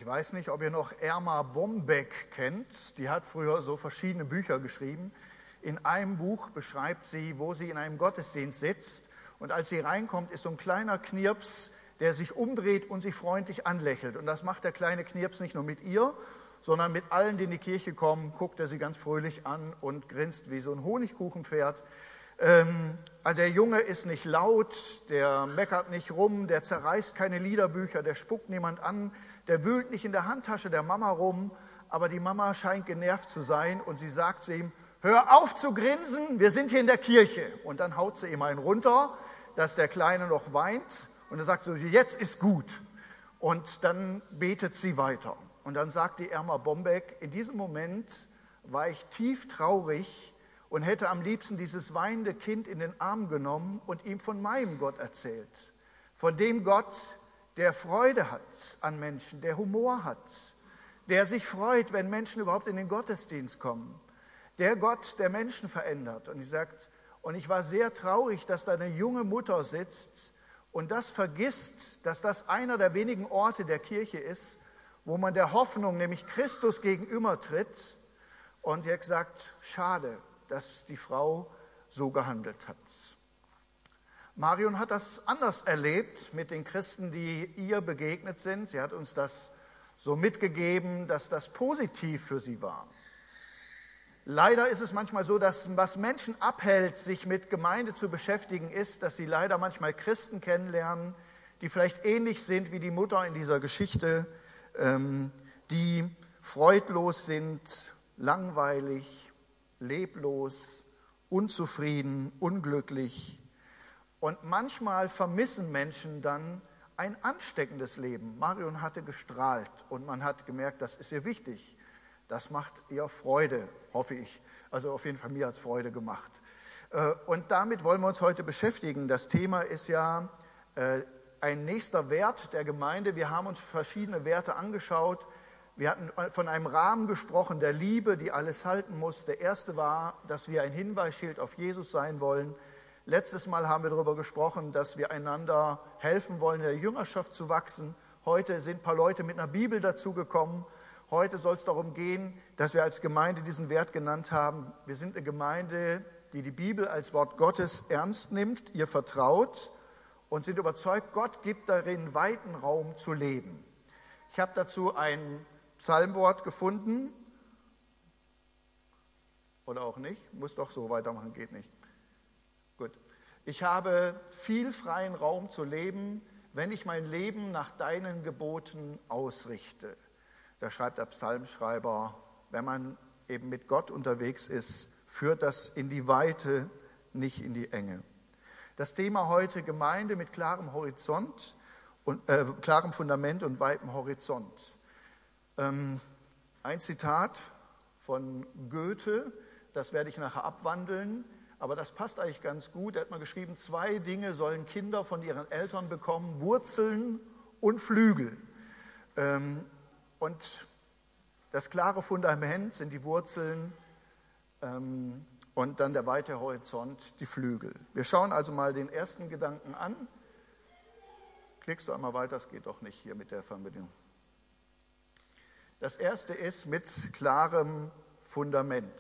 Ich weiß nicht, ob ihr noch Erma Bombeck kennt. Die hat früher so verschiedene Bücher geschrieben. In einem Buch beschreibt sie, wo sie in einem Gottesdienst sitzt. Und als sie reinkommt, ist so ein kleiner Knirps, der sich umdreht und sie freundlich anlächelt. Und das macht der kleine Knirps nicht nur mit ihr, sondern mit allen, die in die Kirche kommen, guckt er sie ganz fröhlich an und grinst wie so ein Honigkuchenpferd. Der Junge ist nicht laut, der meckert nicht rum, der zerreißt keine Liederbücher, der spuckt niemand an, der wühlt nicht in der Handtasche der Mama rum, aber die Mama scheint genervt zu sein und sie sagt zu ihm, hör auf zu grinsen, wir sind hier in der Kirche. Und dann haut sie ihm einen runter, dass der Kleine noch weint und er sagt so, jetzt ist gut. Und dann betet sie weiter. Und dann sagt die Erma Bombeck, in diesem Moment war ich tief traurig und hätte am liebsten dieses weinende Kind in den Arm genommen und ihm von meinem Gott erzählt. Von dem Gott, der Freude hat an Menschen, der Humor hat, der sich freut, wenn Menschen überhaupt in den Gottesdienst kommen. Der Gott, der Menschen verändert. Und sie sagt, und ich war sehr traurig, dass da eine junge Mutter sitzt und das vergisst, dass das einer der wenigen Orte der Kirche ist, wo man der Hoffnung, nämlich Christus, gegenübertritt. Und sie hat gesagt, schade, dass die Frau so gehandelt hat. Marion hat das anders erlebt mit den Christen, die ihr begegnet sind. Sie hat uns das so mitgegeben, dass das positiv für sie war. Leider ist es manchmal so, dass was Menschen abhält, sich mit Gemeinde zu beschäftigen, ist, dass sie leider manchmal Christen kennenlernen, die vielleicht ähnlich sind wie die Mutter in dieser Geschichte, die freudlos sind, langweilig, leblos, unzufrieden, unglücklich. Und manchmal vermissen Menschen dann ein ansteckendes Leben. Marion hatte gestrahlt und man hat gemerkt, das ist ihr wichtig. Das macht ihr Freude, hoffe ich. Also auf jeden Fall mir hat es Freude gemacht. Und damit wollen wir uns heute beschäftigen. Das Thema ist ja ein nächster Wert der Gemeinde. Wir haben uns verschiedene Werte angeschaut. Wir hatten von einem Rahmen gesprochen, der Liebe, die alles halten muss. Der erste war, dass wir ein Hinweisschild auf Jesus sein wollen. Letztes Mal haben wir darüber gesprochen, dass wir einander helfen wollen, in der Jüngerschaft zu wachsen. Heute sind ein paar Leute mit einer Bibel dazugekommen. Heute soll es darum gehen, dass wir als Gemeinde diesen Wert genannt haben. Wir sind eine Gemeinde, die die Bibel als Wort Gottes ernst nimmt, ihr vertraut und sind überzeugt, Gott gibt darin weiten Raum zu leben. Ich habe dazu ein Psalmwort gefunden. Oder auch nicht. Muss doch so weitermachen, geht nicht. Gut. Ich habe viel freien Raum zu leben, wenn ich mein Leben nach deinen Geboten ausrichte. Da schreibt der Psalmschreiber, wenn man eben mit Gott unterwegs ist, führt das in die Weite, nicht in die Enge. Das Thema heute Gemeinde mit klarem Horizont und klarem Fundament und weitem Horizont. Ein Zitat von Goethe, das werde ich nachher abwandeln, aber das passt eigentlich ganz gut. Er hat mal geschrieben, 2 Dinge sollen Kinder von ihren Eltern bekommen, Wurzeln und Flügel. Und das klare Fundament sind die Wurzeln und dann der weite Horizont, die Flügel. Wir schauen also mal den ersten Gedanken an. Klickst du einmal weiter, das geht doch nicht hier mit der Fernbedienung. Das erste ist mit klarem Fundament.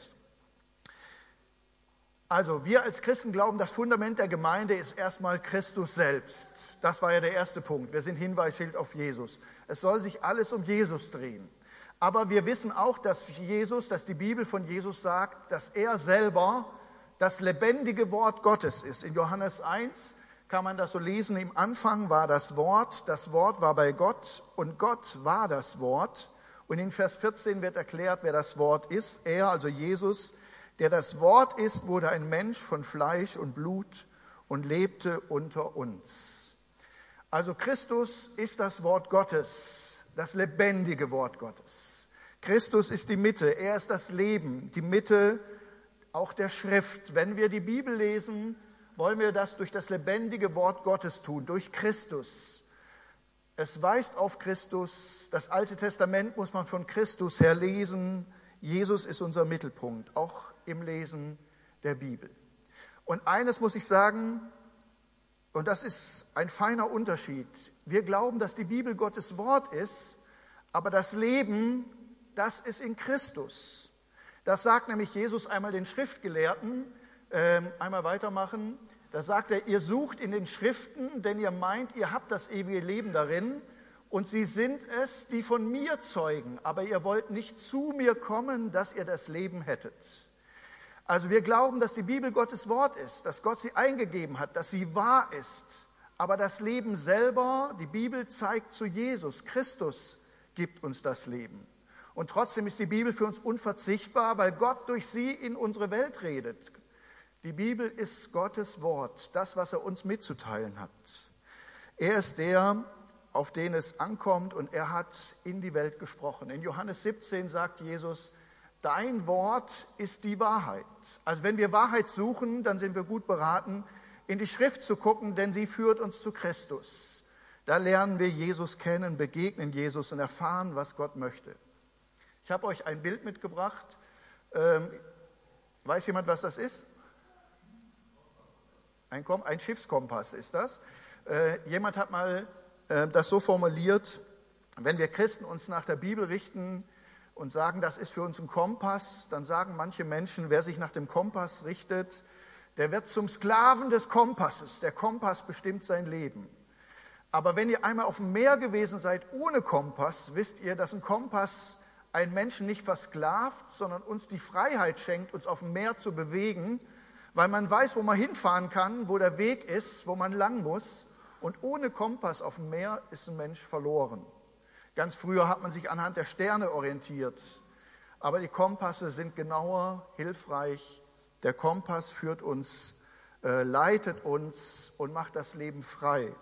Also wir als Christen glauben, das Fundament der Gemeinde ist erstmal Christus selbst. Das war ja der erste Punkt. Wir sind Hinweisschild auf Jesus. Es soll sich alles um Jesus drehen. Aber wir wissen auch, dass die Bibel von Jesus sagt, dass er selber das lebendige Wort Gottes ist. In Johannes 1 kann man das so lesen, im Anfang war das Wort war bei Gott und Gott war das Wort. Und in Vers 14 wird erklärt, wer das Wort ist. Er, also Jesus, der das Wort ist, wurde ein Mensch von Fleisch und Blut und lebte unter uns. Also Christus ist das Wort Gottes, das lebendige Wort Gottes. Christus ist die Mitte, er ist das Leben, die Mitte auch der Schrift. Wenn wir die Bibel lesen, wollen wir das durch das lebendige Wort Gottes tun, durch Christus. Es weist auf Christus, das Alte Testament muss man von Christus her lesen. Jesus ist unser Mittelpunkt, auch im Lesen der Bibel. Und eines muss ich sagen, und das ist ein feiner Unterschied. Wir glauben, dass die Bibel Gottes Wort ist, Aber das Leben, das ist in Christus. Das sagt nämlich Jesus einmal den Schriftgelehrten, einmal weitermachen. Da sagt er, ihr sucht in den Schriften, denn ihr meint, ihr habt das ewige Leben darin und sie sind es, die von mir zeugen, aber ihr wollt nicht zu mir kommen, dass ihr das Leben hättet. Also wir glauben, dass die Bibel Gottes Wort ist, dass Gott sie eingegeben hat, dass sie wahr ist. Aber das Leben selber, die Bibel zeigt zu Jesus. Christus gibt uns das Leben. Und trotzdem ist die Bibel für uns unverzichtbar, weil Gott durch sie in unsere Welt redet. Die Bibel ist Gottes Wort, das, was er uns mitzuteilen hat. Er ist der, auf den es ankommt, und er hat in die Welt gesprochen. In Johannes 17 sagt Jesus, dein Wort ist die Wahrheit. Also wenn wir Wahrheit suchen, dann sind wir gut beraten, in die Schrift zu gucken, denn sie führt uns zu Christus. Da lernen wir Jesus kennen, begegnen Jesus und erfahren, was Gott möchte. Ich habe euch ein Bild mitgebracht. Weiß jemand, was das ist? Ein Schiffskompass ist das. Jemand hat mal das so formuliert, wenn wir Christen uns nach der Bibel richten und sagen, das ist für uns ein Kompass, dann sagen manche Menschen, wer sich nach dem Kompass richtet, der wird zum Sklaven des Kompasses. Der Kompass bestimmt sein Leben. Aber wenn ihr einmal auf dem Meer gewesen seid ohne Kompass, wisst ihr, dass ein Kompass einen Menschen nicht versklavt, sondern uns die Freiheit schenkt, uns auf dem Meer zu bewegen, weil man weiß, wo man hinfahren kann, wo der Weg ist, wo man lang muss. Und ohne Kompass auf dem Meer ist ein Mensch verloren. Ganz früher hat man sich anhand der Sterne orientiert. Aber die Kompasse sind genauer, hilfreich. Der Kompass führt uns, leitet uns und macht das Leben frei.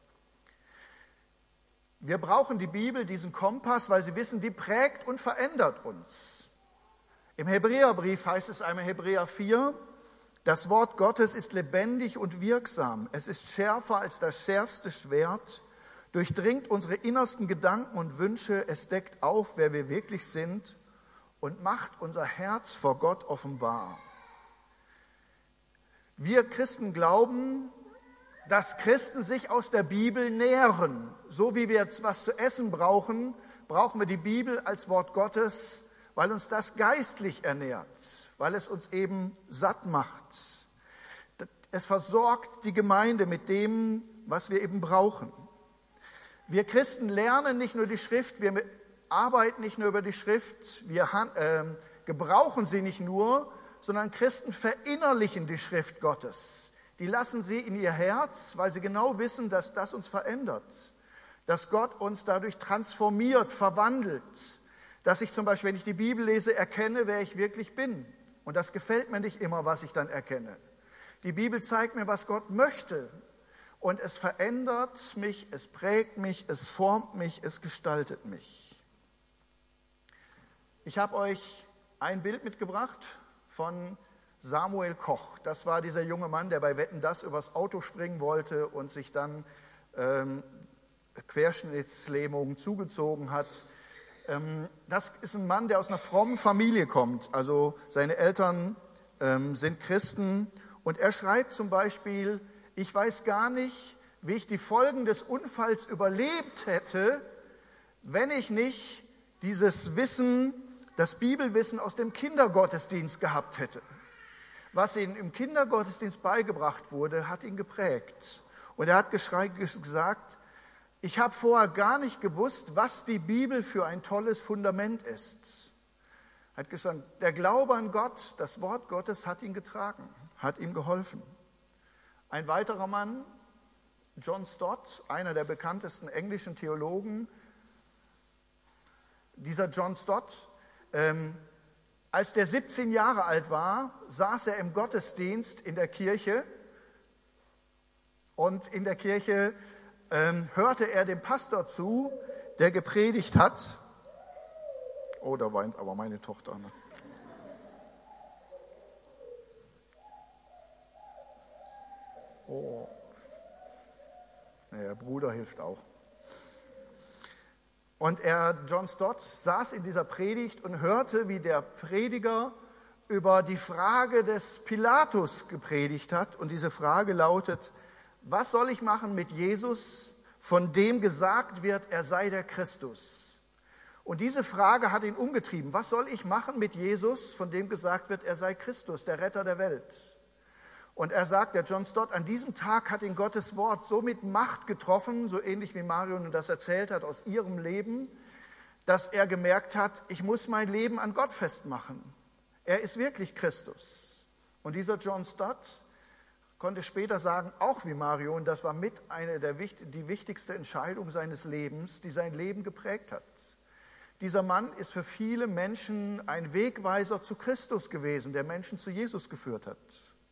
Wir brauchen die Bibel, diesen Kompass, weil Sie wissen, die prägt und verändert uns. Im Hebräerbrief heißt es einmal, Hebräer 4, das Wort Gottes ist lebendig und wirksam. Es ist schärfer als das schärfste Schwert, durchdringt unsere innersten Gedanken und Wünsche. Es deckt auf, wer wir wirklich sind und macht unser Herz vor Gott offenbar. Wir Christen glauben, dass Christen sich aus der Bibel nähren. So wie wir jetzt was zu essen brauchen, brauchen wir die Bibel als Wort Gottes, weil uns das geistlich ernährt, weil es uns eben satt macht. Es versorgt die Gemeinde mit dem, was wir eben brauchen. Wir Christen lernen nicht nur die Schrift, wir arbeiten nicht nur über die Schrift, wir gebrauchen sie nicht nur, sondern Christen verinnerlichen die Schrift Gottes. Die lassen sie in ihr Herz, weil sie genau wissen, dass das uns verändert, dass Gott uns dadurch transformiert, verwandelt, dass ich zum Beispiel, wenn ich die Bibel lese, erkenne, wer ich wirklich bin. Und das gefällt mir nicht immer, was ich dann erkenne. Die Bibel zeigt mir, was Gott möchte. Und es verändert mich, es prägt mich, es formt mich, es gestaltet mich. Ich habe euch ein Bild mitgebracht von Samuel Koch. Das war dieser junge Mann, der bei Wetten, dass übers Auto springen wollte und sich dann Querschnittslähmung zugezogen hat. Das ist ein Mann, der aus einer frommen Familie kommt. Also seine Eltern sind Christen. Und er schreibt zum Beispiel, ich weiß gar nicht, wie ich die Folgen des Unfalls überlebt hätte, wenn ich nicht dieses Wissen, das Bibelwissen aus dem Kindergottesdienst gehabt hätte. Was ihm im Kindergottesdienst beigebracht wurde, hat ihn geprägt. Und er hat gesagt, ich habe vorher gar nicht gewusst, was die Bibel für ein tolles Fundament ist. Er hat gesagt, der Glaube an Gott, das Wort Gottes hat ihn getragen, hat ihm geholfen. Ein weiterer Mann, John Stott, einer der bekanntesten englischen Theologen, dieser John Stott, als der 17 Jahre alt war, saß er im Gottesdienst in der Kirche und in der Kirche hörte er dem Pastor zu, der gepredigt hat. Oh, da weint aber meine Tochter. Ne? Oh, der Bruder hilft auch. Und John Stott saß in dieser Predigt und hörte, wie der Prediger über die Frage des Pilatus gepredigt hat. Und diese Frage lautet, was soll ich machen mit Jesus, von dem gesagt wird, er sei der Christus? Und diese Frage hat ihn umgetrieben. Was soll ich machen mit Jesus, von dem gesagt wird, er sei Christus, der Retter der Welt? Und er sagt, der John Stott, an diesem Tag hat ihn Gottes Wort so mit Macht getroffen, so ähnlich wie Marion das erzählt hat aus ihrem Leben, dass er gemerkt hat, ich muss mein Leben an Gott festmachen. Er ist wirklich Christus. Und dieser John Stott konnte später sagen, auch wie Marion, das war mit eine die wichtigste Entscheidung seines Lebens, die sein Leben geprägt hat. Dieser Mann ist für viele Menschen ein Wegweiser zu Christus gewesen, der Menschen zu Jesus geführt hat,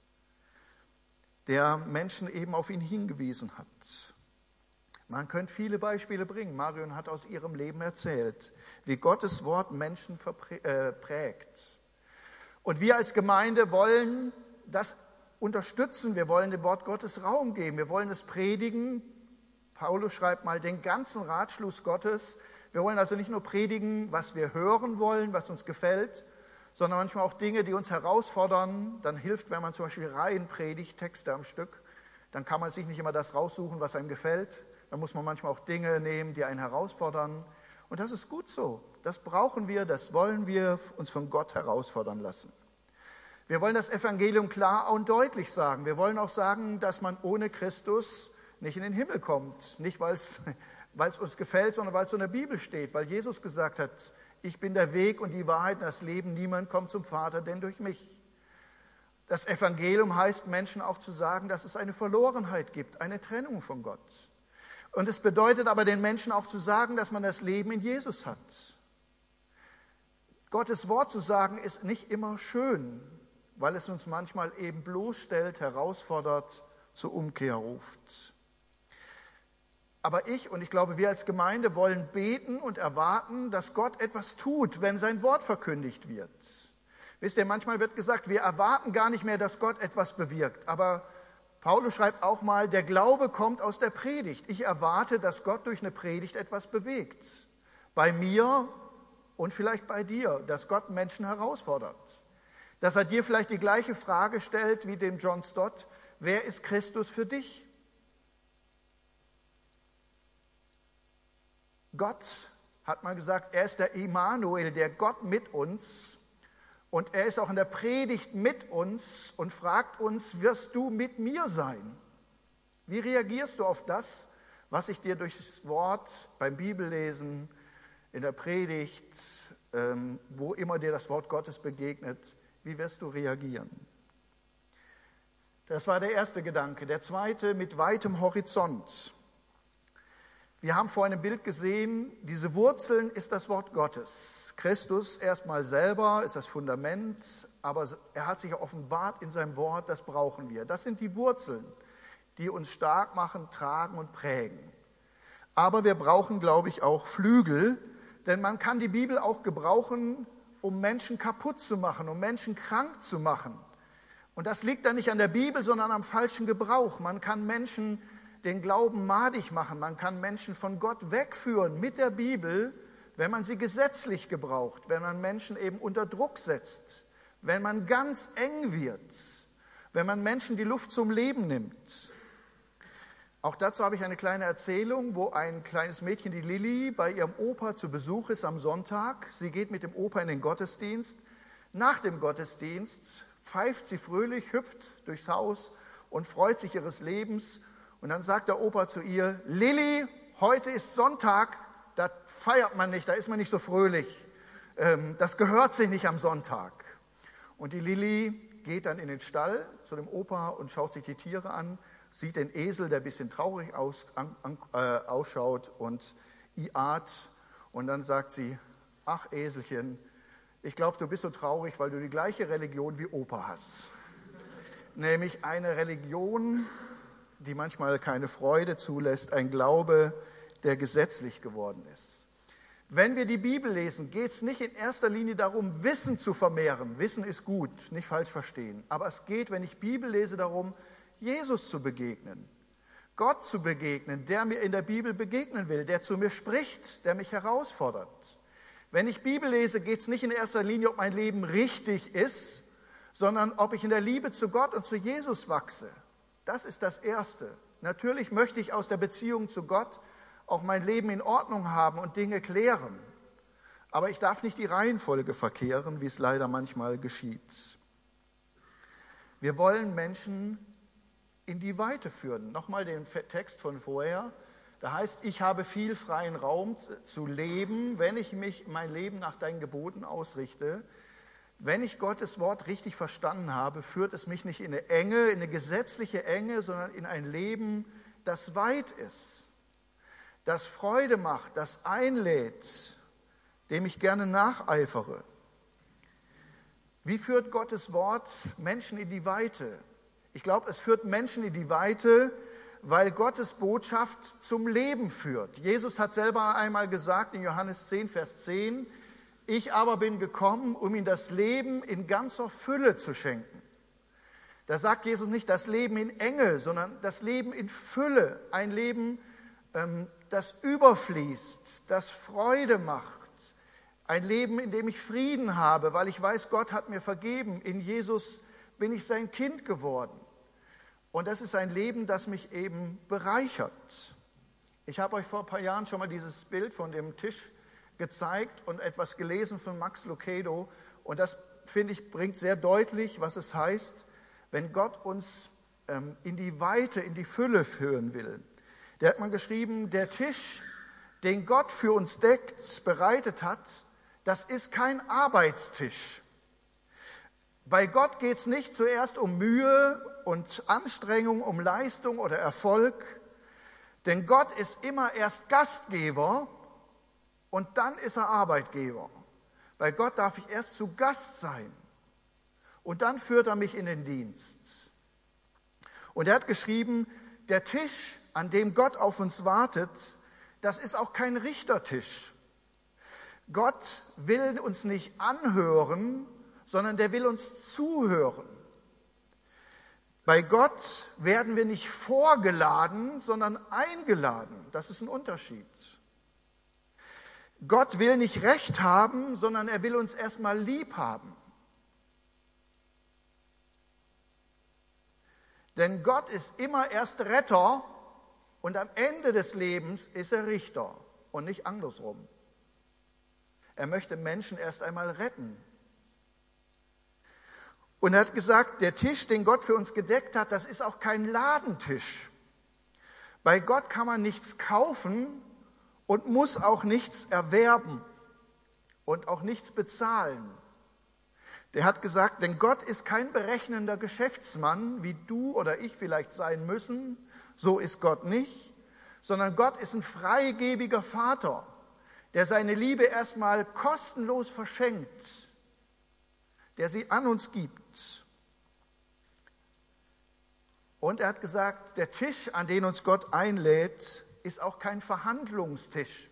der Menschen eben auf ihn hingewiesen hat. Man könnte viele Beispiele bringen. Marion hat aus ihrem Leben erzählt, wie Gottes Wort Menschen prägt. Und wir als Gemeinde wollen das unterstützen. Wir wollen dem Wort Gottes Raum geben. Wir wollen es predigen. Paulus schreibt mal den ganzen Ratschluss Gottes. Wir wollen also nicht nur predigen, was wir hören wollen, was uns gefällt, sondern manchmal auch Dinge, die uns herausfordern. Dann hilft, wenn man zum Beispiel Reihen predigt, Texte am Stück, dann kann man sich nicht immer das raussuchen, was einem gefällt. Dann muss man manchmal auch Dinge nehmen, die einen herausfordern. Und das ist gut so. Das brauchen wir, das wollen wir uns von Gott herausfordern lassen. Wir wollen das Evangelium klar und deutlich sagen. Wir wollen auch sagen, dass man ohne Christus nicht in den Himmel kommt. Nicht, weil es uns gefällt, sondern weil es so in der Bibel steht. Weil Jesus gesagt hat, ich bin der Weg und die Wahrheit und das Leben. Niemand kommt zum Vater, denn durch mich. Das Evangelium heißt, Menschen auch zu sagen, dass es eine Verlorenheit gibt, eine Trennung von Gott. Und es bedeutet aber den Menschen auch zu sagen, dass man das Leben in Jesus hat. Gottes Wort zu sagen ist nicht immer schön, weil es uns manchmal eben bloßstellt, herausfordert, zur Umkehr ruft. Aber ich glaube, wir als Gemeinde wollen beten und erwarten, dass Gott etwas tut, wenn sein Wort verkündigt wird. Wisst ihr, manchmal wird gesagt, wir erwarten gar nicht mehr, dass Gott etwas bewirkt. Aber Paulus schreibt auch mal, der Glaube kommt aus der Predigt. Ich erwarte, dass Gott durch eine Predigt etwas bewegt. Bei mir und vielleicht bei dir, dass Gott Menschen herausfordert. Dass er dir vielleicht die gleiche Frage stellt wie dem John Stott, wer ist Christus für dich? Gott hat mal gesagt, er ist der Immanuel, der Gott mit uns. Und er ist auch in der Predigt mit uns und fragt uns, wirst du mit mir sein? Wie reagierst du auf das, was ich dir durch das Wort beim Bibellesen, in der Predigt, wo immer dir das Wort Gottes begegnet, wie wirst du reagieren? Das war der erste Gedanke. Der zweite, mit weitem Horizont. Wir haben vorhin im Bild gesehen, diese Wurzeln ist das Wort Gottes. Christus erstmal selber ist das Fundament, aber er hat sich offenbart in seinem Wort, das brauchen wir. Das sind die Wurzeln, die uns stark machen, tragen und prägen. Aber wir brauchen, glaube ich, auch Flügel, denn man kann die Bibel auch gebrauchen, um Menschen kaputt zu machen, um Menschen krank zu machen. Und das liegt dann nicht an der Bibel, sondern am falschen Gebrauch. Man kann Menschen den Glauben madig machen. Man kann Menschen von Gott wegführen mit der Bibel, wenn man sie gesetzlich gebraucht, wenn man Menschen eben unter Druck setzt, wenn man ganz eng wird, wenn man Menschen die Luft zum Leben nimmt. Auch dazu habe ich eine kleine Erzählung, wo ein kleines Mädchen, die Lilly, bei ihrem Opa zu Besuch ist am Sonntag. Sie geht mit dem Opa in den Gottesdienst. Nach dem Gottesdienst pfeift sie fröhlich, hüpft durchs Haus und freut sich ihres Lebens. Und dann sagt der Opa zu ihr, Lilly, heute ist Sonntag, da feiert man nicht, da ist man nicht so fröhlich. Das gehört sich nicht am Sonntag. Und die Lilly geht dann in den Stall zu dem Opa und schaut sich die Tiere an, sieht den Esel, der ein bisschen traurig ausschaut und iat. Und dann sagt sie, ach Eselchen, ich glaube, du bist so traurig, weil du die gleiche Religion wie Opa hast. Nämlich eine Religion, die manchmal keine Freude zulässt, ein Glaube, der gesetzlich geworden ist. Wenn wir die Bibel lesen, geht es nicht in erster Linie darum, Wissen zu vermehren. Wissen ist gut, nicht falsch verstehen. Aber es geht, wenn ich Bibel lese, darum, Jesus zu begegnen, Gott zu begegnen, der mir in der Bibel begegnen will, der zu mir spricht, der mich herausfordert. Wenn ich Bibel lese, geht es nicht in erster Linie, ob mein Leben richtig ist, sondern ob ich in der Liebe zu Gott und zu Jesus wachse. Das ist das Erste. Natürlich möchte ich aus der Beziehung zu Gott auch mein Leben in Ordnung haben und Dinge klären. aber ich darf nicht die Reihenfolge verkehren, wie es leider manchmal geschieht. Wir wollen Menschen in die Weite führen. Nochmal den Text von vorher. Da heißt, ich habe viel freien Raum zu leben, wenn ich mein Leben nach deinen Geboten ausrichte. Wenn ich Gottes Wort richtig verstanden habe, führt es mich nicht in eine Enge, in eine gesetzliche Enge, sondern in ein Leben, das weit ist, das Freude macht, das einlädt, dem ich gerne nacheifere. Wie führt Gottes Wort Menschen in die Weite? Ich glaube, es führt Menschen in die Weite, weil Gottes Botschaft zum Leben führt. Jesus hat selber einmal gesagt in Johannes 10, Vers 10, ich aber bin gekommen, um ihnen das Leben in ganzer Fülle zu schenken. Da sagt Jesus nicht das Leben in Enge, sondern das Leben in Fülle. Ein Leben, das überfließt, das Freude macht. Ein Leben, in dem ich Frieden habe, weil ich weiß, Gott hat mir vergeben. In Jesus bin ich sein Kind geworden. Und das ist ein Leben, das mich eben bereichert. Ich habe euch vor ein paar Jahren schon mal dieses Bild von dem Tisch gezeigt und etwas gelesen von Max Lucado. Und das, finde ich, bringt sehr deutlich, was es heißt, wenn Gott uns in die Weite, in die Fülle führen will. Der hat mal geschrieben, der Tisch, den Gott für uns deckt, bereitet hat, das ist kein Arbeitstisch. Bei Gott geht es nicht zuerst um Mühe und Anstrengung, um Leistung oder Erfolg, denn Gott ist immer erst Gastgeber und dann ist er Arbeitgeber. Bei Gott darf ich erst zu Gast sein und dann führt er mich in den Dienst. Und er hat geschrieben, der Tisch, an dem Gott auf uns wartet, das ist auch kein Richtertisch. Gott will uns nicht anhören, sondern der will uns zuhören. Bei Gott werden wir nicht vorgeladen, sondern eingeladen. Das ist ein Unterschied. Gott will nicht Recht haben, sondern er will uns erstmal lieb haben. Denn Gott ist immer erst Retter und am Ende des Lebens ist er Richter und nicht andersrum. Er möchte Menschen erst einmal retten. Und er hat gesagt, der Tisch, den Gott für uns gedeckt hat, das ist auch kein Ladentisch. Bei Gott kann man nichts kaufen und muss auch nichts erwerben und auch nichts bezahlen. Der hat gesagt, denn Gott ist kein berechnender Geschäftsmann, wie du oder ich vielleicht sein müssen. So ist Gott nicht, sondern Gott ist ein freigebiger Vater, der seine Liebe erstmal kostenlos verschenkt, der sie an uns gibt. Und er hat gesagt, der Tisch, an den uns Gott einlädt, ist auch kein Verhandlungstisch.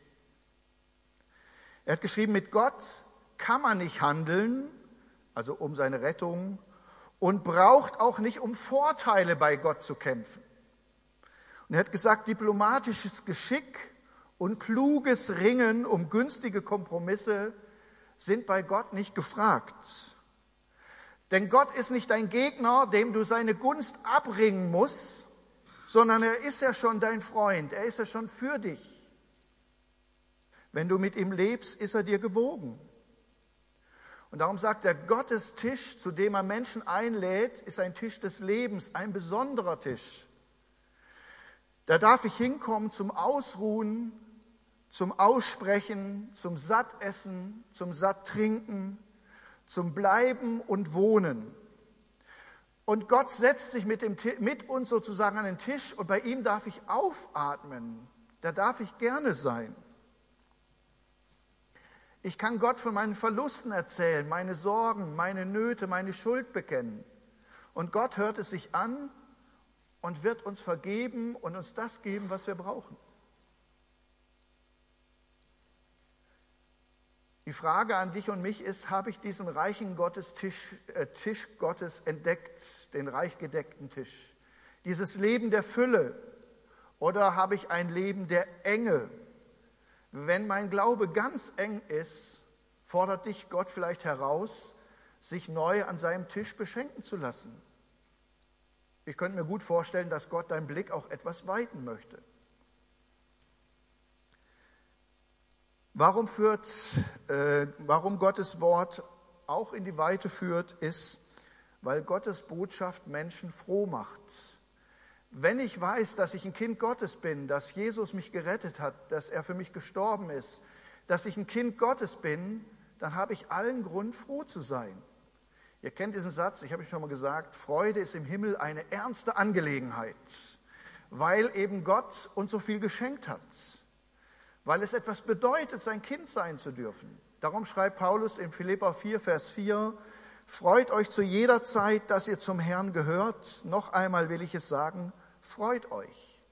Er hat geschrieben, mit Gott kann man nicht handeln, also um seine Rettung, und braucht auch nicht, um Vorteile bei Gott zu kämpfen. Und er hat gesagt, diplomatisches Geschick und kluges Ringen um günstige Kompromisse sind bei Gott nicht gefragt. Denn Gott ist nicht dein Gegner, dem du seine Gunst abringen musst, sondern er ist ja schon dein Freund, er ist ja schon für dich. Wenn du mit ihm lebst, ist er dir gewogen. Und darum sagt er, Gottes Tisch, zu dem er Menschen einlädt, ist ein Tisch des Lebens, ein besonderer Tisch. Da darf ich hinkommen zum Ausruhen, zum Aussprechen, zum Sattessen, zum Satttrinken, zum Bleiben und Wohnen. Und Gott setzt sich mit uns sozusagen an den Tisch und bei ihm darf ich aufatmen. Da darf ich gerne sein. Ich kann Gott von meinen Verlusten erzählen, meine Sorgen, meine Nöte, meine Schuld bekennen. Und Gott hört es sich an und wird uns vergeben und uns das geben, was wir brauchen. Die Frage an dich und mich ist, habe ich diesen reichen Tisch Gottes entdeckt, den reich gedeckten Tisch? Dieses Leben der Fülle oder habe ich ein Leben der Enge? Wenn mein Glaube ganz eng ist, fordert dich Gott vielleicht heraus, sich neu an seinem Tisch beschenken zu lassen. Ich könnte mir gut vorstellen, dass Gott deinen Blick auch etwas weiten möchte. Warum Gottes Wort auch in die Weite führt, ist, weil Gottes Botschaft Menschen froh macht. Wenn ich weiß, dass ich ein Kind Gottes bin, dass Jesus mich gerettet hat, dass er für mich gestorben ist, dass ich ein Kind Gottes bin, dann habe ich allen Grund, froh zu sein. Ihr kennt diesen Satz, ich habe es schon mal gesagt, Freude ist im Himmel eine ernste Angelegenheit, weil eben Gott uns so viel geschenkt hat, weil es etwas bedeutet, sein Kind sein zu dürfen. Darum schreibt Paulus in Philipper 4, Vers 4, freut euch zu jeder Zeit, dass ihr zum Herrn gehört. Noch einmal will ich es sagen, freut euch.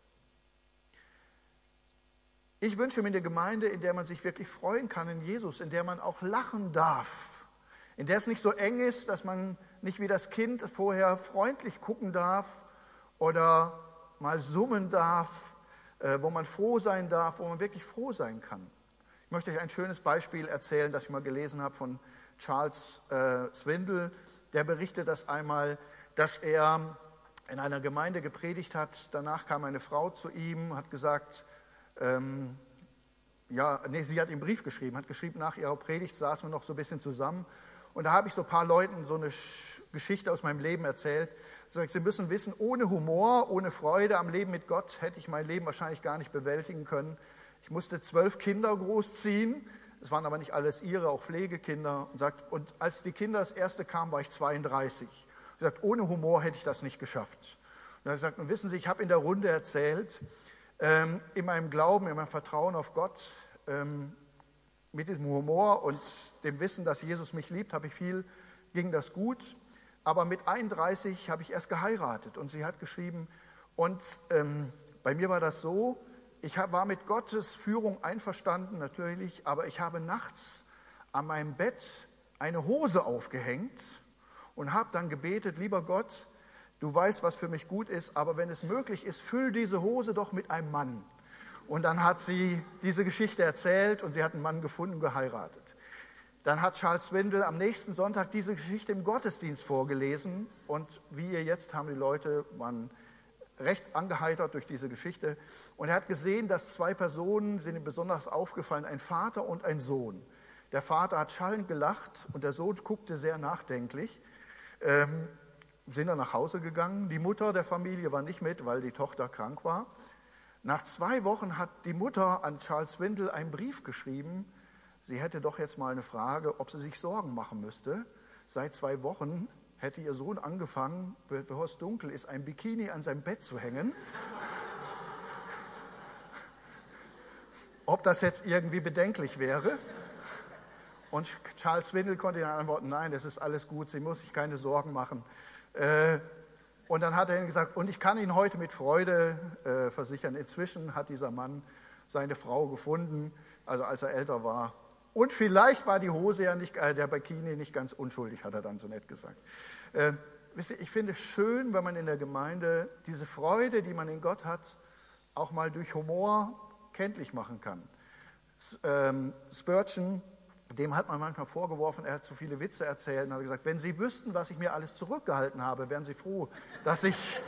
Ich wünsche mir eine Gemeinde, in der man sich wirklich freuen kann in Jesus, in der man auch lachen darf, in der es nicht so eng ist, dass man nicht wie das Kind vorher freundlich gucken darf oder mal summen darf, wo man froh sein darf, wo man wirklich froh sein kann. Ich möchte euch ein schönes Beispiel erzählen, das ich mal gelesen habe von Charles Swindoll. Der berichtet das einmal, dass er in einer Gemeinde gepredigt hat. Danach kam eine Frau zu ihm, hat gesagt, sie hat ihm einen Brief geschrieben, hat geschrieben, nach ihrer Predigt saßen wir noch so ein bisschen zusammen. Und da habe ich so ein paar Leuten so eine Geschichte aus meinem Leben erzählt. Sie müssen wissen, ohne Humor, ohne Freude am Leben mit Gott hätte ich mein Leben wahrscheinlich gar nicht bewältigen können. Ich musste 12 Kinder großziehen, es waren aber nicht alles ihre, auch Pflegekinder. Und als die Kinder das erste kamen, war ich 32. Er sagt, ohne Humor hätte ich das nicht geschafft. Und er hat gesagt, und wissen Sie, ich habe in der Runde erzählt, in meinem Glauben, in meinem Vertrauen auf Gott, mit diesem Humor und dem Wissen, dass Jesus mich liebt, ging das gut. Aber mit 31 habe ich erst geheiratet. Und sie hat geschrieben, und bei mir war das so, ich war mit Gottes Führung einverstanden natürlich, aber ich habe nachts an meinem Bett eine Hose aufgehängt und habe dann gebetet, lieber Gott, du weißt, was für mich gut ist, aber wenn es möglich ist, füll diese Hose doch mit einem Mann. Und dann hat sie diese Geschichte erzählt und sie hat einen Mann gefunden und geheiratet. Dann hat Charles Swindoll am nächsten Sonntag diese Geschichte im Gottesdienst vorgelesen und wie ihr jetzt haben die Leute, waren recht angeheitert durch diese Geschichte. Und er hat gesehen, dass 2 Personen sind ihm besonders aufgefallen, ein Vater und ein Sohn. Der Vater hat schallend gelacht und der Sohn guckte sehr nachdenklich. Sind dann nach Hause gegangen. Die Mutter der Familie war nicht mit, weil die Tochter krank war. Nach 2 Wochen hat die Mutter an Charles Swindoll einen Brief geschrieben. Sie hätte doch jetzt mal eine Frage, ob sie sich Sorgen machen müsste. Seit 2 Wochen hätte ihr Sohn angefangen, bevor es dunkel ist, ein Bikini an seinem Bett zu hängen. Ob das jetzt irgendwie bedenklich wäre. Und Charles Swindoll konnte ihnen antworten, nein, das ist alles gut, sie muss sich keine Sorgen machen. Und dann hat er ihnen gesagt, und ich kann Ihnen heute mit Freude versichern, inzwischen hat dieser Mann seine Frau gefunden, also als er älter war. Und vielleicht war die Hose ja nicht, der Bikini nicht ganz unschuldig, hat er dann so nett gesagt. Wisst ihr, ich finde es schön, wenn man in der Gemeinde diese Freude, die man in Gott hat, auch mal durch Humor kenntlich machen kann. Spurgeon, dem hat man manchmal vorgeworfen, er hat zu viele Witze erzählt und hat gesagt, wenn Sie wüssten, was ich mir alles zurückgehalten habe, wären Sie froh, dass ich...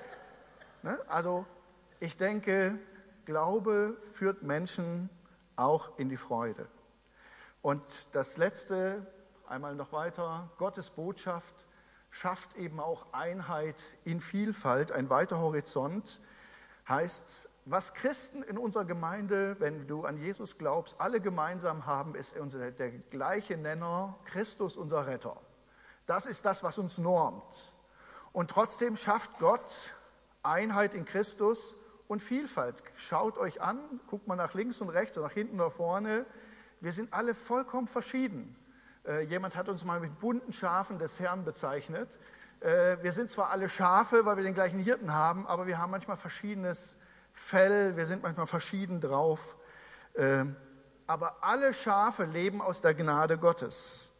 Also ich denke, Glaube führt Menschen auch in die Freude. Und das Letzte, einmal noch weiter, Gottes Botschaft schafft eben auch Einheit in Vielfalt. Ein weiter Horizont heißt, was Christen in unserer Gemeinde, wenn du an Jesus glaubst, alle gemeinsam haben, ist der gleiche Nenner, Christus, unser Retter. Das ist das, was uns normt. Und trotzdem schafft Gott Einheit in Christus und Vielfalt. Schaut euch an, guckt mal nach links und rechts und nach hinten und nach vorne. Wir sind alle vollkommen verschieden. Jemand hat uns mal mit bunten Schafen des Herrn bezeichnet. Wir sind zwar alle Schafe, weil wir den gleichen Hirten haben, aber wir haben manchmal verschiedenes Fell, wir sind manchmal verschieden drauf. Aber alle Schafe leben aus der Gnade Gottes.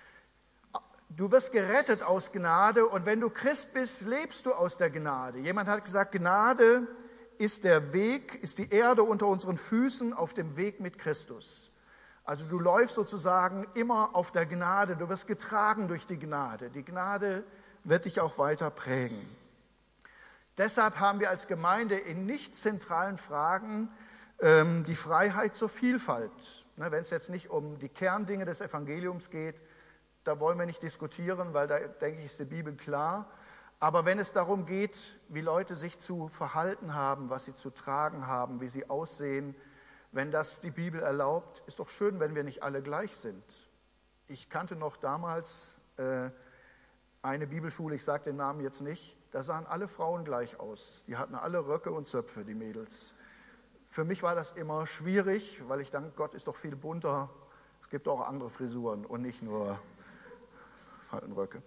Du wirst gerettet aus Gnade und wenn du Christ bist, lebst du aus der Gnade. Jemand hat gesagt, Gnade ist der Weg, ist die Erde unter unseren Füßen auf dem Weg mit Christus. Also du läufst sozusagen immer auf der Gnade, du wirst getragen durch die Gnade. Die Gnade wird dich auch weiter prägen. Deshalb haben wir als Gemeinde in nicht zentralen Fragen die Freiheit zur Vielfalt. Ne, wenn es jetzt nicht um die Kerndinge des Evangeliums geht, da wollen wir nicht diskutieren, weil da, denke ich, ist die Bibel klar. Aber wenn es darum geht, wie Leute sich zu verhalten haben, was sie zu tragen haben, wie sie aussehen, wenn das die Bibel erlaubt, ist doch schön, wenn wir nicht alle gleich sind. Ich kannte noch damals eine Bibelschule, ich sage den Namen jetzt nicht, da sahen alle Frauen gleich aus. Die hatten alle Röcke und Zöpfe, die Mädels. Für mich war das immer schwierig, weil ich dachte, Gott ist doch viel bunter. Es gibt auch andere Frisuren und nicht nur Faltenröcke.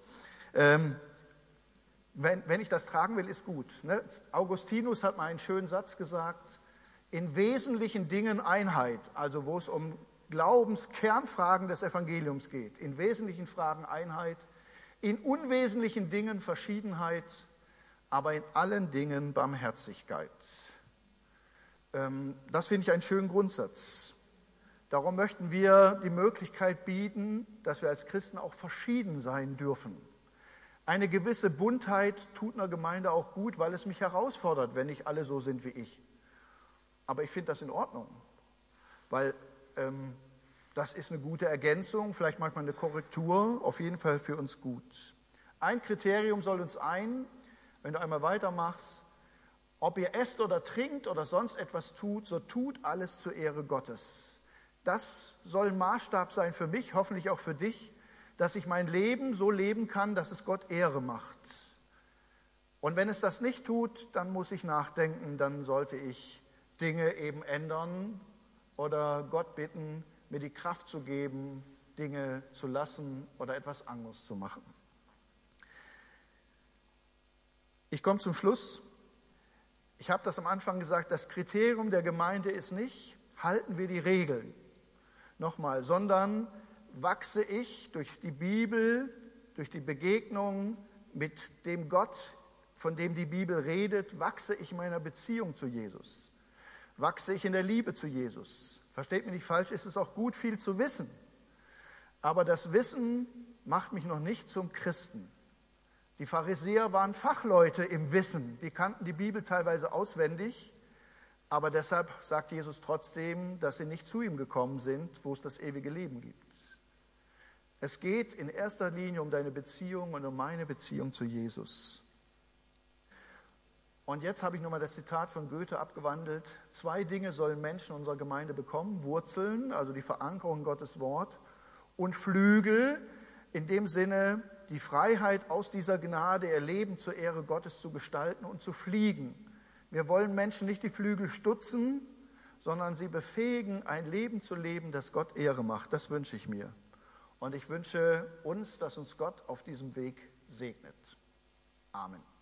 Wenn ich das tragen will, ist gut. Ne? Augustinus hat mal einen schönen Satz gesagt, in wesentlichen Dingen Einheit, also wo es um Glaubenskernfragen des Evangeliums geht, in wesentlichen Fragen Einheit, in unwesentlichen Dingen Verschiedenheit, aber in allen Dingen Barmherzigkeit. Das finde ich einen schönen Grundsatz. Darum möchten wir die Möglichkeit bieten, dass wir als Christen auch verschieden sein dürfen. Eine gewisse Buntheit tut einer Gemeinde auch gut, weil es mich herausfordert, wenn nicht alle so sind wie ich. Aber ich finde das in Ordnung, weil das ist eine gute Ergänzung, vielleicht manchmal eine Korrektur, auf jeden Fall für uns gut. Ein Kriterium soll uns wenn du einmal weitermachst, ob ihr esst oder trinkt oder sonst etwas tut, so tut alles zur Ehre Gottes. Das soll ein Maßstab sein für mich, hoffentlich auch für dich, dass ich mein Leben so leben kann, dass es Gott Ehre macht. Und wenn es das nicht tut, dann muss ich nachdenken, dann sollte ich Dinge eben ändern oder Gott bitten, mir die Kraft zu geben, Dinge zu lassen oder etwas anderes zu machen. Ich komme zum Schluss. Ich habe das am Anfang gesagt, das Kriterium der Gemeinde ist nicht, halten wir die Regeln, nochmal, sondern wachse ich durch die Bibel, durch die Begegnung mit dem Gott, von dem die Bibel redet, wachse ich in meiner Beziehung zu Jesus, wachse ich in der Liebe zu Jesus. Versteht mich nicht falsch, ist es auch gut, viel zu wissen, aber das Wissen macht mich noch nicht zum Christen. Die Pharisäer waren Fachleute im Wissen, die kannten die Bibel teilweise auswendig, aber deshalb sagt Jesus trotzdem, dass sie nicht zu ihm gekommen sind, wo es das ewige Leben gibt. Es geht in erster Linie um deine Beziehung und um meine Beziehung zu Jesus. Und jetzt habe ich nochmal das Zitat von Goethe abgewandelt. 2 Dinge sollen Menschen unserer Gemeinde bekommen: Wurzeln, also die Verankerung in Gottes Wort, und Flügel, in dem Sinne die Freiheit, aus dieser Gnade ihr Leben zur Ehre Gottes zu gestalten und zu fliegen. Wir wollen Menschen nicht die Flügel stutzen, sondern sie befähigen, ein Leben zu leben, das Gott Ehre macht. Das wünsche ich mir. Und ich wünsche uns, dass uns Gott auf diesem Weg segnet. Amen.